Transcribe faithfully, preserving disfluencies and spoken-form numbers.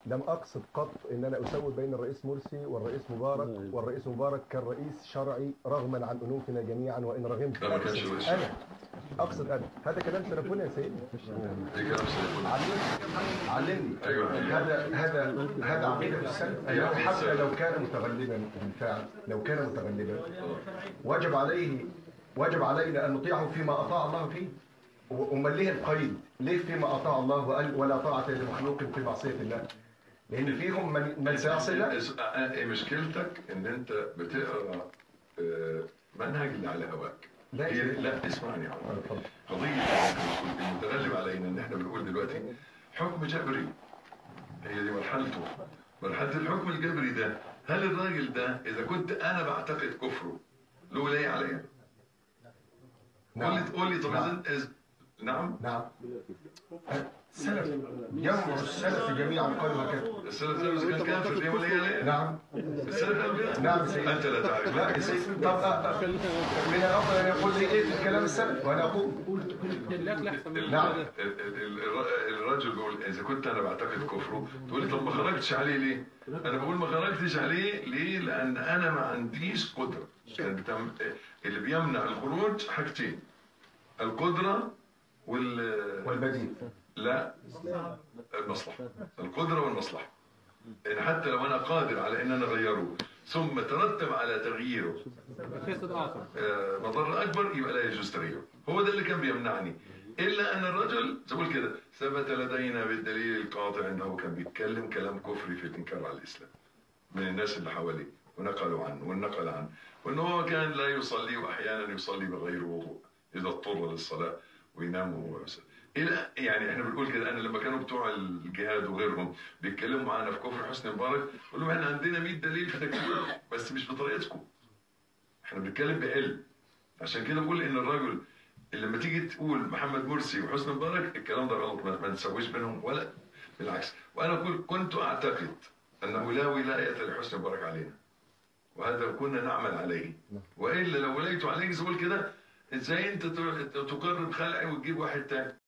لم اقصد قط ان انا اسوي بين الرئيس مرسي والرئيس مبارك، والرئيس مبارك كان رئيس شرعي رغما عن انوفنا جميعا وان رغمت. لا، ما كانش رئيس انا اقصد انا هذا كلام سلفوني يا سيدي. دي كلام سلفوني. علمني علمني ايوه هذا هذا هذا عقيده السلف، انه حتى لو كان متغلبا بالفعل، لو كان متغلبا وجب عليه وجب علينا ان نطيعه فيما اطاع الله فيه. امال ليه القيد؟ ليه فيما اطاع الله وقال ولا طاعه لمخلوق في معصيه الله؟ لان فيهم من من سيعصي الله. مشكلتك ان انت بتقرا منهج اللي على هواك. لا هي لا اسمعني يا عمر. قضيه المتغلب علينا ان احنا بنقول دلوقتي حكم جبري. هي دي مرحلته، مرحله الحكم الجبري ده. هل الراجل ده اذا كنت انا بعتقد كفره له ولايه عليا؟ قول لي قول لي طب إذا نعم نعم السلف ينظر السلف جميعا قالوا هكذا. السلف ده اذا كان كافر ليه ولايه عليه؟ نعم السلف قالوا كده؟ نعم سيدي. انت لا تعرف. لا يا سيدي. طب من الافضل ان يقول لي ايه في كلام السلف وانا اقول نعم. الرجل بيقول اذا كنت انا بعتقد كفره تقول لي طب ما خرجتش عليه ليه؟ انا بقول ما خرجتش عليه ليه؟ لان انا ما عنديش قدره. كان بتم... اللي بيمنع الخروج حاجتين، القدره وال والبديل. لا، المصلحه. القدره والمصلحه. يعني حتى لو انا قادر على ان انا اغيره ثم ترتب على تغييره مضر اكبر يبقى لا يجوز تغييره. هو ده اللي كان بيمنعني. الا ان الرجل زي ما كده ثبت لدينا بالدليل القاطع انه كان بيتكلم كلام كفري في الانكار على الاسلام من الناس اللي حواليه ونقلوا عنه ونقل عنه، وان هو كان لا يصلي واحيانا يصلي بغير وضوء اذا اضطر للصلاه وينام وهو يصلي. الى يعني احنا بنقول كده. انا لما كانوا بتوع الجهاد وغيرهم بيتكلموا معانا في كفر حسني مبارك بقول لهم احنا عندنا مية دليل في تكفيره بس مش بطريقتكم. احنا بنتكلم بعلم. عشان كده بقول ان الراجل اللي لما تيجي تقول محمد مرسي وحسني مبارك الكلام ده غلط، ما تسويش بينهم ولا بالعكس. وانا كنت اعتقد انه لا ولايه لحسني مبارك علينا، وهذا كنا نعمل عليه. والا لو ولايته عليك زي كده ازاي انت تقرر خلعي وتجيب واحد تاني؟